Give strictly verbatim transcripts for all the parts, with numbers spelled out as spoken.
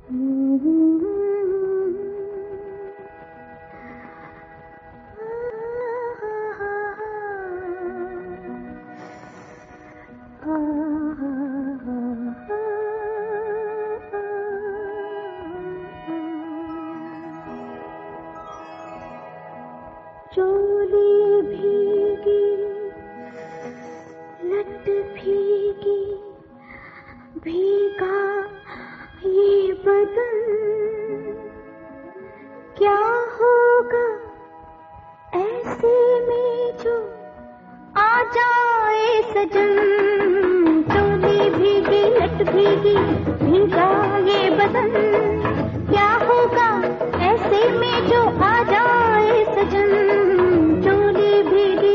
चोली भीगी, लट भीगी, भीगा ये बदन, क्या होगा ऐसे में जो आ जाए सजन। चोली भीगी, लट भीगी, भीगा ये बदन, क्या होगा ऐसे में जो आ जाए सजन। चोली भीगी,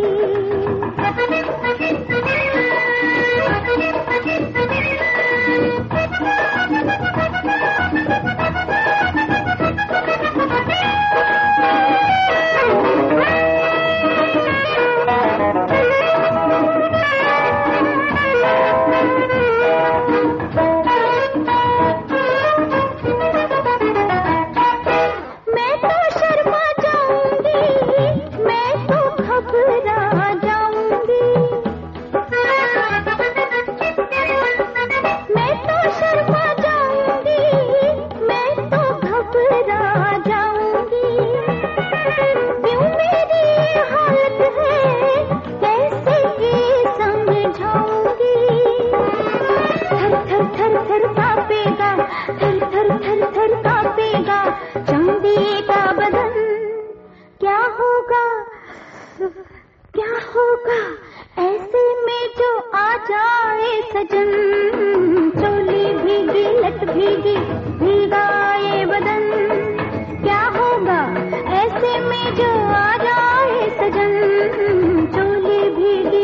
क्या होगा ऐसे में जो आ जाए सजन। चोली भीगी, लट भीगी, भीगा ये बदन, क्या होगा ऐसे में जो आ जाए सजन। चोली भीगी,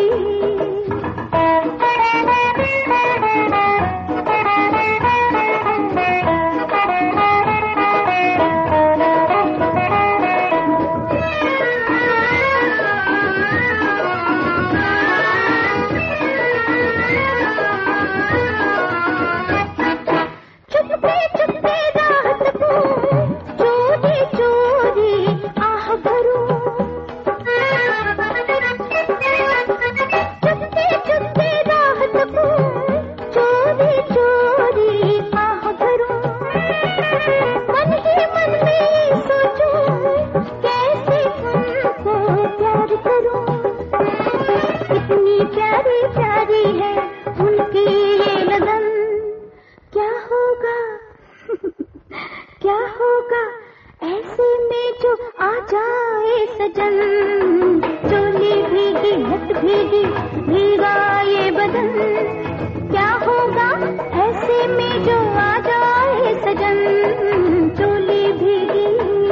क्या होगा ऐसे में जो आ जाए सजन। चोली भीगी, लट भीगी, भीगा ये बदन, क्या होगा ऐसे में जो आ जाए सजन। चोली भीगी,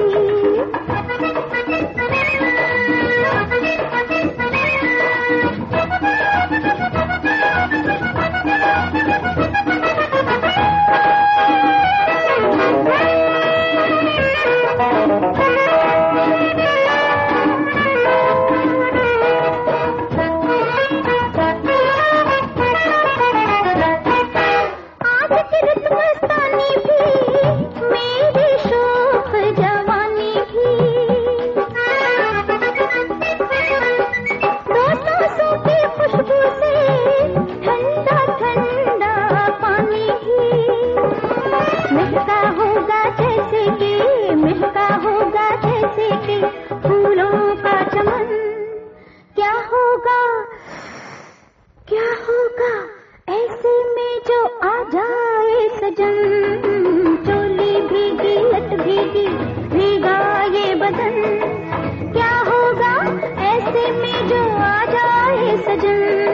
क्या होगा ऐसे में जो आ जाए सजन। चोली भीगी, लट भीगी, भीगा ये बदन, क्या होगा ऐसे में जो आ जाए सजन।